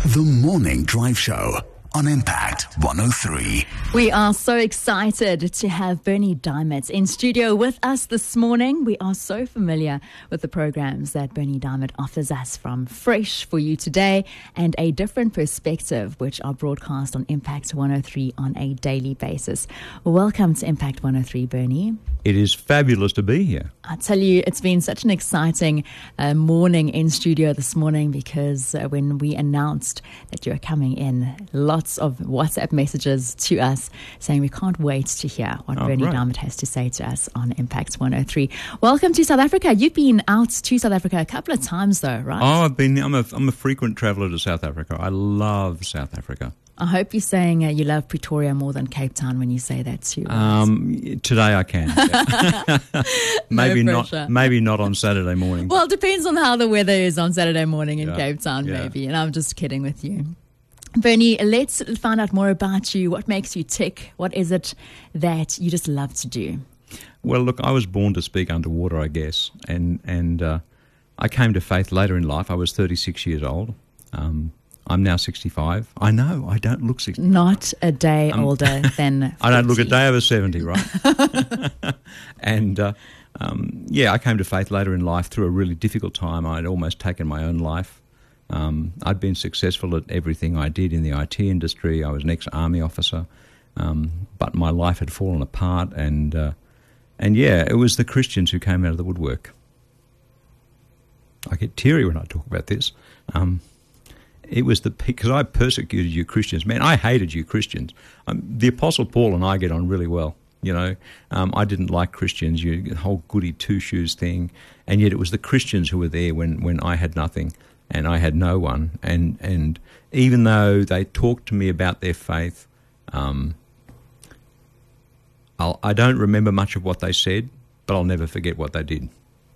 The Morning Drive Show on Impact 103. We are so excited to have Bernie Diamond in studio with us this morning. We are so familiar with the programs that Bernie Diamond offers us, from Fresh for You today and A Different Perspective, which are broadcast on Impact 103 on a daily basis. Welcome to Impact 103, Bernie. It is fabulous to be here. I tell you, it's been such an exciting morning in studio this morning, because when we announced that you're coming in, lots of WhatsApp messages to us saying we can't wait to hear what Bernie Diamond has to say to us on Impact 103. Welcome to South Africa. You've been out to South Africa a couple of times though, right? Oh, I'm a frequent traveller to South Africa. I love South Africa. I hope you're saying you love Pretoria more than Cape Town when you say that too. Today I can. Yeah. Maybe not on Saturday morning. Well, it depends on how the weather is on Saturday morning in Cape Town, maybe. And I'm just kidding with you. Bernie, let's find out more about you. What makes you tick? What is it that you just love to do? Well, look, I was born to speak underwater, I guess, and I came to faith later in life. I was 36 years old. I'm now 65. I know, I don't look 60. Not a day older than 40. I don't look a day over 70, right? And, I came to faith later in life through a really difficult time. I'd almost taken my own life. I'd been successful at everything I did in the IT industry. I was an ex-army officer, but my life had fallen apart. And it was the Christians who came out of the woodwork. I get teary when I talk about this. It was because I persecuted you Christians. Man, I hated you Christians. The Apostle Paul and I get on really well. You know, I didn't like Christians, the whole goody two-shoes thing. And yet it was the Christians who were there when I had nothing and I had no one. And even though they talked to me about their faith, I don't remember much of what they said, but I'll never forget what they did.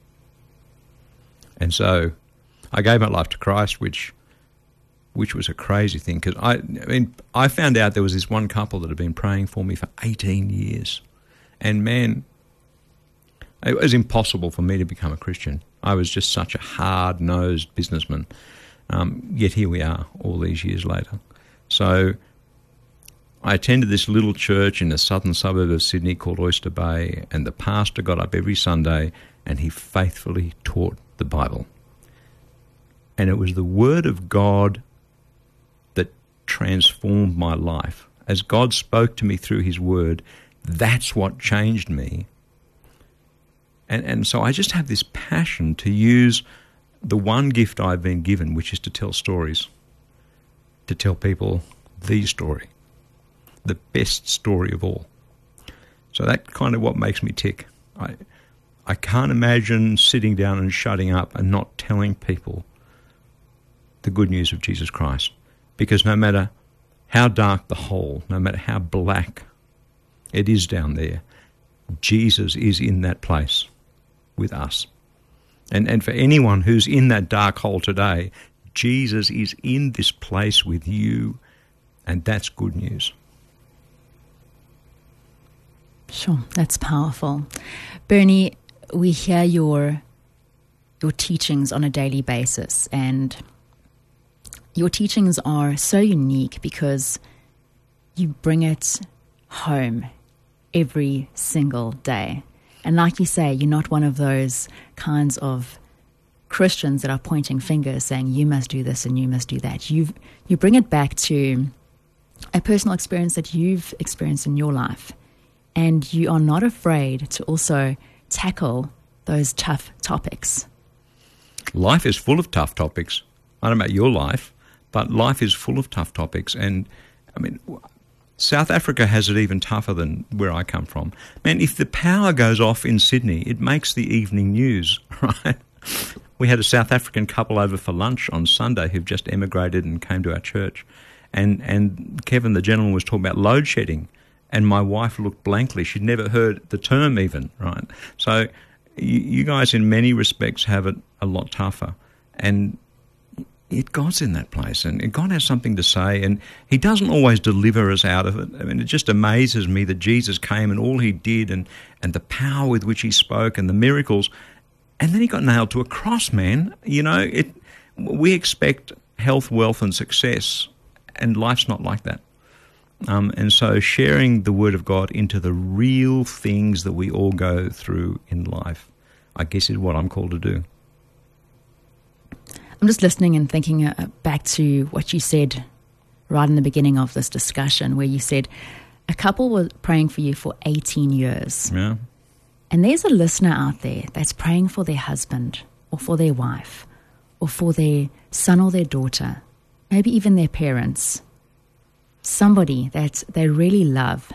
And so I gave my life to Christ, which was a crazy thing, because I found out there was this one couple that had been praying for me for 18 years. And man, it was impossible for me to become a Christian. I was just such a hard-nosed businessman. Yet here we are all these years later. So I attended this little church in the southern suburb of Sydney called Oyster Bay, and the pastor got up every Sunday and he faithfully taught the Bible. And it was the Word of God that transformed my life. As God spoke to me through His Word, that's what changed me. And so I just have this passion to use the one gift I've been given, which is to tell stories, to tell people the story, the best story of all. So that's kind of what makes me tick. I can't imagine sitting down and shutting up and not telling people the good news of Jesus Christ. Because no matter how dark the hole, no matter how black it is down there, Jesus is in that place with us. And for anyone who's in that dark hole today, Jesus is in this place with you, and that's good news. Sure, that's powerful. Bernie, we hear your teachings on a daily basis, and your teachings are so unique because you bring it home every single day. And like you say, you're not one of those kinds of Christians that are pointing fingers saying you must do this and you must do that. You bring it back to a personal experience that you've experienced in your life. And you are not afraid to also tackle those tough topics. Life is full of tough topics. I don't know about your life, but life is full of tough topics. And, I mean, South Africa has it even tougher than where I come from. Man, if the power goes off in Sydney, it makes the evening news, right? We had a South African couple over for lunch on Sunday who've just emigrated and came to our church. And Kevin, the gentleman, was talking about load shedding. And my wife looked blankly. She'd never heard the term even, right? So you guys in many respects have it a lot tougher. And God's in that place, and God has something to say, and He doesn't always deliver us out of it. I mean, it just amazes me that Jesus came and all He did, and the power with which He spoke and the miracles, and then He got nailed to a cross, man. You know, we expect health, wealth and success, and life's not like that. And so sharing the Word of God into the real things that we all go through in life, I guess, is what I'm called to do. I'm just listening and thinking back to what you said right in the beginning of this discussion, where you said a couple were praying for you for 18 years. Yeah. And there's a listener out there that's praying for their husband or for their wife or for their son or their daughter, maybe even their parents, somebody that they really love.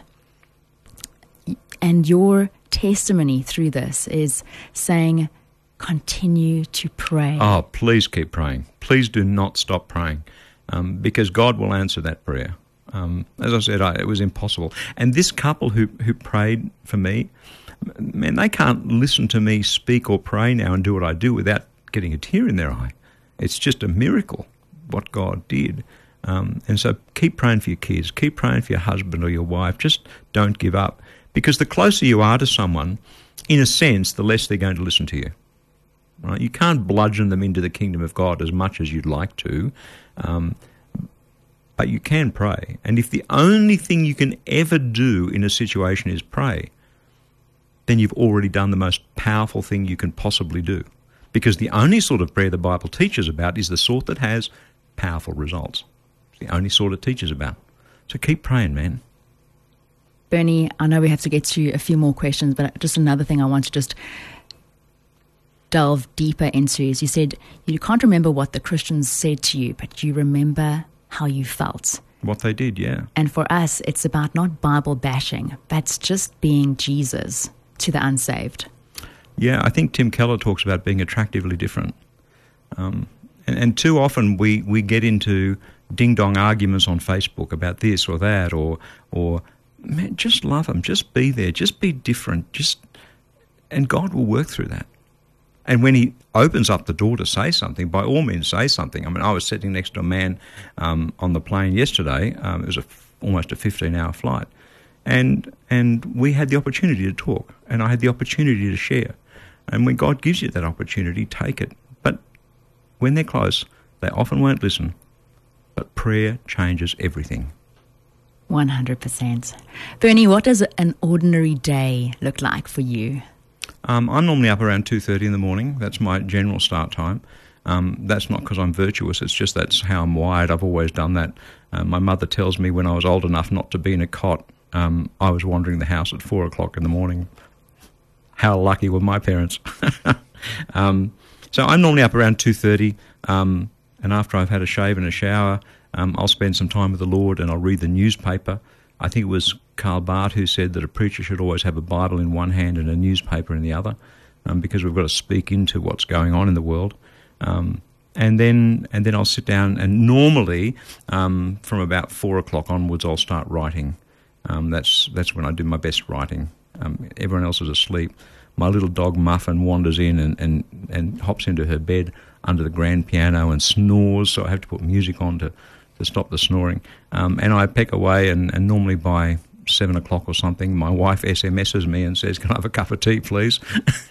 And your testimony through this is saying, continue to pray. Oh, please keep praying. Please do not stop praying, because God will answer that prayer. As I said, it was impossible. And this couple who prayed for me, man, they can't listen to me speak or pray now and do what I do without getting a tear in their eye. It's just a miracle what God did. And so keep praying for your kids. Keep praying for your husband or your wife. Just don't give up. Because the closer you are to someone, in a sense, the less they're going to listen to you. Right? You can't bludgeon them into the kingdom of God as much as you'd like to. But you can pray. And if the only thing you can ever do in a situation is pray, then you've already done the most powerful thing you can possibly do. Because the only sort of prayer the Bible teaches about is the sort that has powerful results. It's the only sort it teaches about. So keep praying, man. Bernie, I know we have to get to a few more questions, but just another thing I want to just delve deeper into is you said you can't remember what the Christians said to you, but you remember how you felt. What they did, yeah. And for us, it's about not Bible bashing, but just being Jesus to the unsaved. Yeah, I think Tim Keller talks about being attractively different. And too often we get into ding-dong arguments on Facebook about this or that, or man, just love them, just be there, just be different, and God will work through that. And when he opens up the door to say something, by all means say something. I mean, I was sitting next to a man on the plane yesterday. It was almost a 15-hour flight. And we had the opportunity to talk, and I had the opportunity to share. And when God gives you that opportunity, take it. But when they're close, they often won't listen. But prayer changes everything. 100%. Bernie, what does an ordinary day look like for you? I'm normally up around 2:30 in the morning. That's my general start time. That's not because I'm virtuous. It's just that's how I'm wired. I've always done that. My mother tells me when I was old enough not to be in a cot, I was wandering the house at 4 o'clock in the morning. How lucky were my parents? So I'm normally up around 2:30, and after I've had a shave and a shower, I'll spend some time with the Lord and I'll read the newspaper. I think it was Karl Barth who said that a preacher should always have a Bible in one hand and a newspaper in the other, because we've got to speak into what's going on in the world. And then I'll sit down, and normally from about 4 o'clock onwards I'll start writing. That's when I do my best writing. Everyone else is asleep. My little dog Muffin wanders in and hops into her bed under the grand piano and snores, so I have to put music on to stop the snoring. And I peck away, and normally by 7 o'clock or something, my wife SMSs me and says, "Can I have a cup of tea, please?"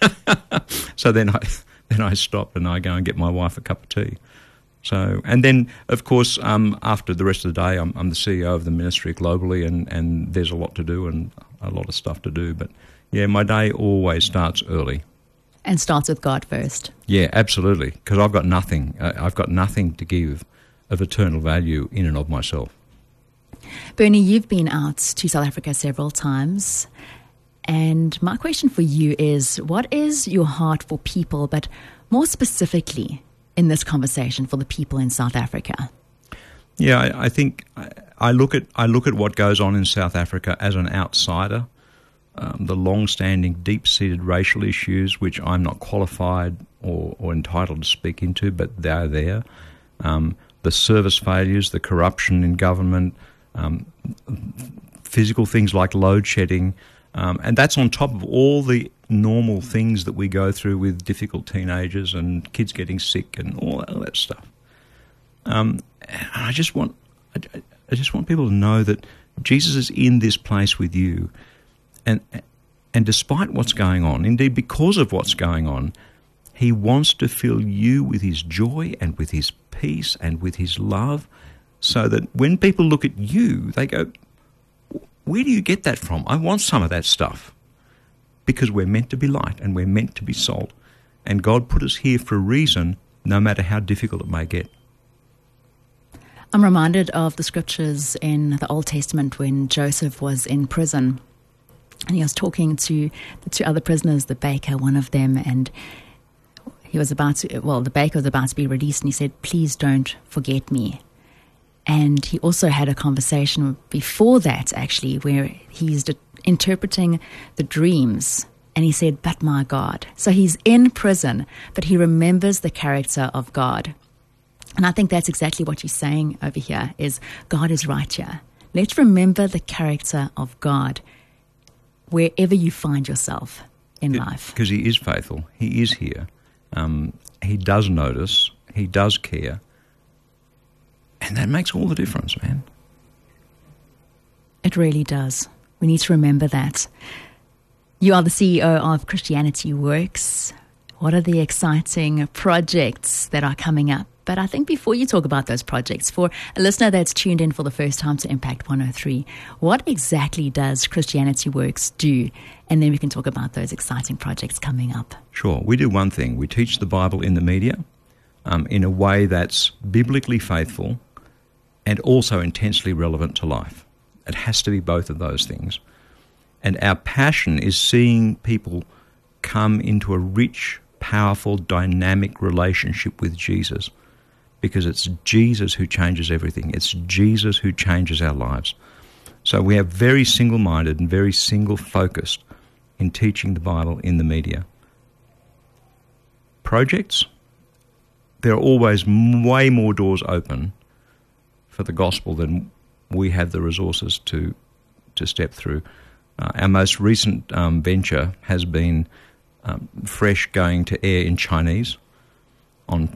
So then I stop and I go and get my wife a cup of tea. So, and then, of course, after the rest of the day, I'm the CEO of the ministry globally, and there's a lot to do and a lot of stuff to do. But, yeah, my day always starts early. And starts with God first. Yeah, absolutely, because I've got nothing. I've got nothing to give of eternal value in and of myself. Bernie, you've been out to South Africa several times, and my question for you is, what is your heart for people, but more specifically in this conversation for the people in South Africa? Yeah, I think I look at what goes on in South Africa as an outsider. The long-standing, deep-seated racial issues, which I'm not qualified or entitled to speak into, but they're there. The service failures, the corruption in government, physical things like load shedding, and that's on top of all the normal things that we go through with difficult teenagers and kids getting sick and all that stuff. And I just want people to know that Jesus is in this place with you, and despite what's going on, indeed because of what's going on, He wants to fill you with his joy and with his peace and with his love, so that when people look at you, they go, where do you get that from? I want some of that stuff. Because we're meant to be light and we're meant to be salt. And God put us here for a reason, no matter how difficult it may get. I'm reminded of the scriptures in the Old Testament when Joseph was in prison. And he was talking to the two other prisoners, the baker, one of them, and the baker was about to be released, and he said, please don't forget me. And he also had a conversation before that, actually, where he's interpreting the dreams. And he said, but my God. So he's in prison, but he remembers the character of God. And I think that's exactly what you're saying over here, is God is right here. Let's remember the character of God wherever you find yourself in life. Because he is faithful. He is here. He does notice. He does care. And that makes all the difference, man. It really does. We need to remember that. You are the CEO of Christianity Works. What are the exciting projects that are coming up? But I think before you talk about those projects, for a listener that's tuned in for the first time to Impact 103, what exactly does Christianity Works do? And then we can talk about those exciting projects coming up. Sure. We do one thing. We teach the Bible in the media in a way that's biblically faithful and also intensely relevant to life. It has to be both of those things. And our passion is seeing people come into a rich, powerful, dynamic relationship with Jesus, because it's Jesus who changes everything. It's Jesus who changes our lives. So we are very single-minded and very single-focused in teaching the Bible in the media. Projects, there are always way more doors open for the gospel than we have the resources to step through. Our most recent venture has been Fresh going to air in Chinese on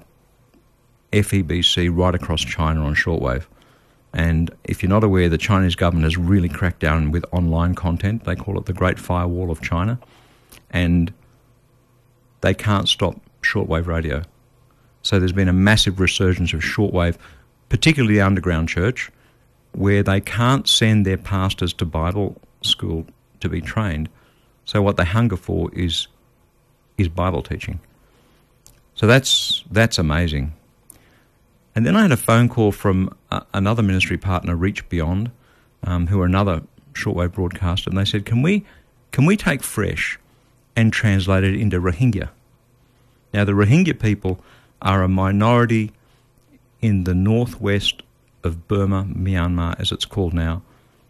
FEBC right across China on shortwave. And if you're not aware, the Chinese government has really cracked down with online content. They call it the Great Firewall of China. And they can't stop shortwave radio. So there's been a massive resurgence of shortwave, particularly the underground church, where they can't send their pastors to Bible school to be trained. So what they hunger for is Bible teaching. So that's amazing. And then I had a phone call from another ministry partner, Reach Beyond, who are another shortwave broadcaster, and they said, can we take Fresh and translate it into Rohingya? Now, the Rohingya people are a minority in the northwest of Burma, Myanmar, as it's called now.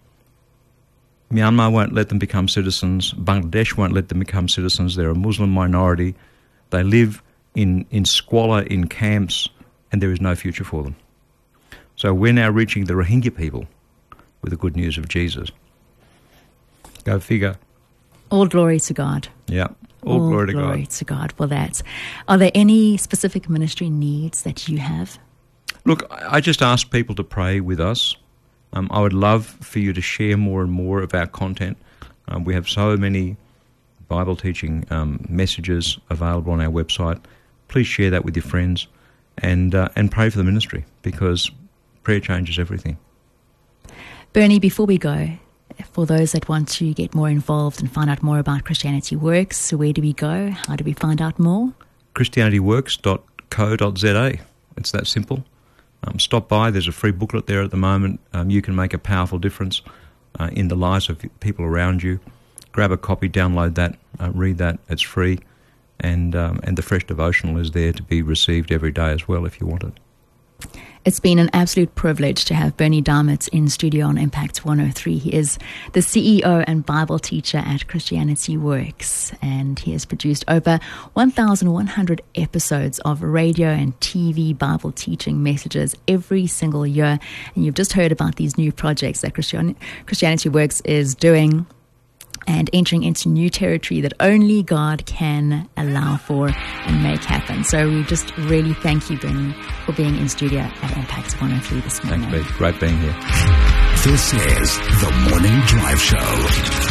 Myanmar won't let them become citizens. Bangladesh won't let them become citizens. They're a Muslim minority. They live in squalor, in camps, and there is no future for them. So we're now reaching the Rohingya people with the good news of Jesus. Go figure. All glory to God. Yeah, all glory to God. All glory to God for that. Are there any specific ministry needs that you have? Look, I just ask people to pray with us. I would love for you to share more and more of our content. We have so many Bible teaching messages available on our website. Please share that with your friends and pray for the ministry, because prayer changes everything. Bernie, before we go, for those that want to get more involved and find out more about Christianity Works, where do we go? How do we find out more? ChristianityWorks.co.za. It's that simple. Stop by. There's a free booklet there at the moment. You can make a powerful difference in the lives of people around you. Grab a copy, download that, read that. It's free. And the Fresh Devotional is there to be received every day as well if you want it. It's been an absolute privilege to have Bernie Diamond in studio on Impact 103. He is the CEO and Bible teacher at Christianity Works, and he has produced over 1,100 episodes of radio and TV Bible teaching messages every single year. And you've just heard about these new projects that Christianity Works is doing and entering into new territory that only God can allow for and make happen. So we just really thank you, Bernie, for being in studio at Impact 103 this morning. Thanks, Beth. Great being here. This is The Morning Drive Show.